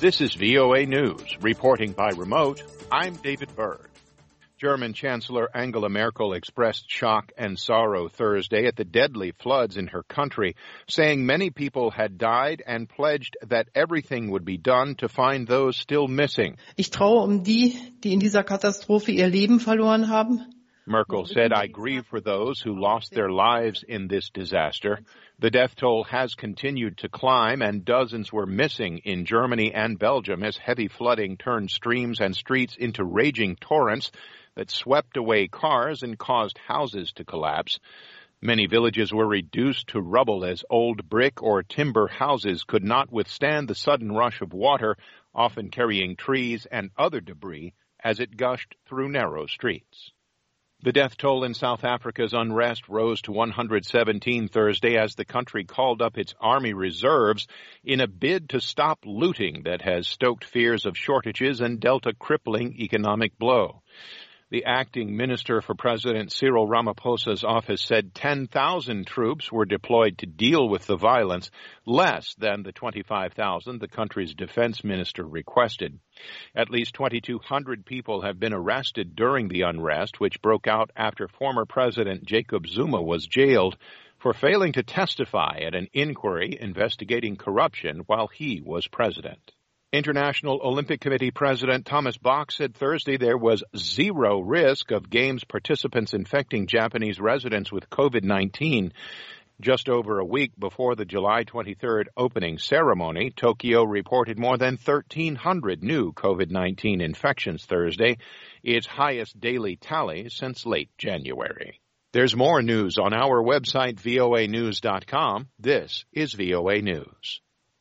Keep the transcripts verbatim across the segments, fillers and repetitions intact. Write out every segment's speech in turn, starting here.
This is V O A News. Reporting by remote, I'm David Byrd. German Chancellor Angela Merkel expressed shock and sorrow Thursday at the deadly floods in her country, saying many people had died and pledged that everything would be done to find those still missing. Ich traue um die, die in dieser Katastrophe ihr Leben verloren haben. Merkel said, I grieve for those who lost their lives in this disaster. The death toll has continued to climb, and dozens were missing in Germany and Belgium as heavy flooding turned streams and streets into raging torrents that swept away cars and caused houses to collapse. Many villages were reduced to rubble as old brick or timber houses could not withstand the sudden rush of water, often carrying trees and other debris as it gushed through narrow streets. The death toll in South Africa's unrest rose to one hundred seventeen Thursday as the country called up its army reserves in a bid to stop looting that has stoked fears of shortages and dealt a crippling economic blow. The acting minister for President Cyril Ramaphosa's office said ten thousand troops were deployed to deal with the violence, less than the twenty-five thousand the country's defense minister requested. At least twenty-two hundred people have been arrested during the unrest, which broke out after former President Jacob Zuma was jailed for failing to testify at an inquiry investigating corruption while he was president. International Olympic Committee President Thomas Bach said Thursday there was zero risk of Games participants infecting Japanese residents with COVID nineteen. Just over a week before the July twenty-third opening ceremony, Tokyo reported more than thirteen hundred new COVID nineteen infections Thursday, its highest daily tally since late January. There's more news on our website, V O A news dot com. This is V O A News.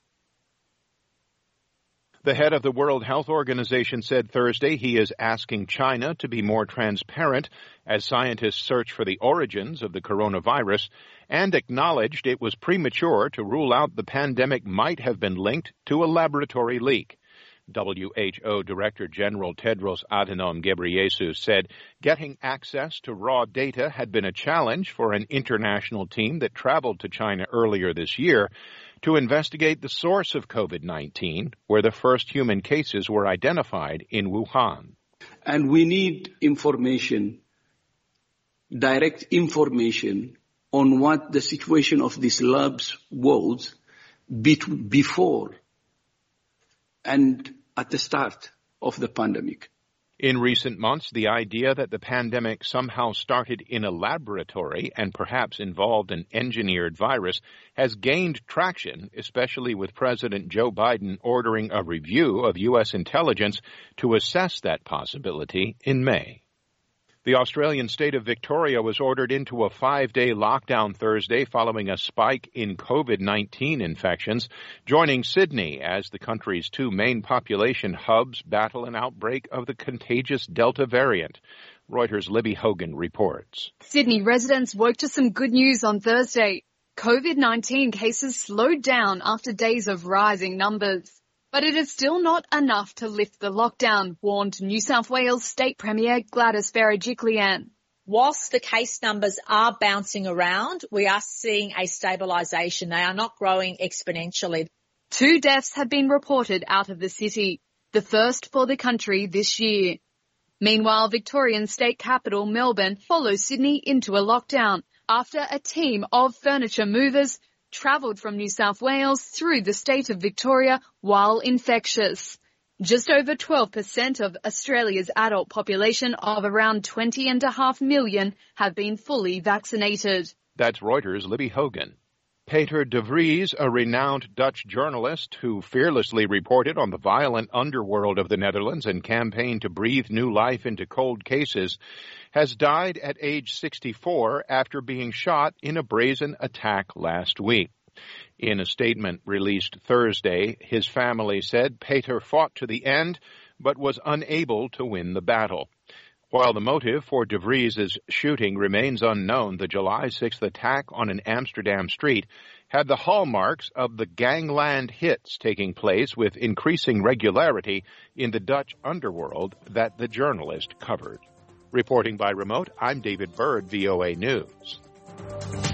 The head of the World Health Organization said Thursday he is asking China to be more transparent as scientists search for the origins of the coronavirus, and acknowledged it was premature to rule out the pandemic might have been linked to a laboratory leak. W H O Director General Tedros Adhanom Ghebreyesus said getting access to raw data had been a challenge for an international team that traveled to China earlier this year to investigate the source of COVID nineteen, where the first human cases were identified in Wuhan. And we need information, direct information on what the situation of these labs was before and at the start of the pandemic. In recent months, the idea that the pandemic somehow started in a laboratory and perhaps involved an engineered virus has gained traction, especially with President Joe Biden ordering a review of U S intelligence to assess that possibility in May. The Australian state of Victoria was ordered into a five-day lockdown Thursday following a spike in COVID nineteen infections, joining Sydney as the country's two main population hubs battle an outbreak of the contagious Delta variant. Reuters' Libby Hogan reports. Sydney residents woke to some good news on Thursday. COVID nineteen cases slowed down after days of rising numbers. But it is still not enough to lift the lockdown, warned New South Wales State Premier Gladys Berejiklian. Whilst the case numbers are bouncing around, we are seeing a stabilisation. They are not growing exponentially. Two deaths have been reported out of the city, the first for the country this year. Meanwhile, Victorian state capital Melbourne follows Sydney into a lockdown after a team of furniture movers travelled from New South Wales through the state of Victoria while infectious. Just over twelve percent of Australia's adult population of around twenty and a half million have been fully vaccinated. That's Reuters' Libby Hogan. Peter de Vries, a renowned Dutch journalist who fearlessly reported on the violent underworld of the Netherlands and campaigned to breathe new life into cold cases, has died at age sixty-four after being shot in a brazen attack last week. In a statement released Thursday, his family said Peter fought to the end but was unable to win the battle. While the motive for de Vries' shooting remains unknown, the July sixth attack on an Amsterdam street had the hallmarks of the gangland hits taking place with increasing regularity in the Dutch underworld that the journalist covered. Reporting by remote, I'm David Byrd, V O A News.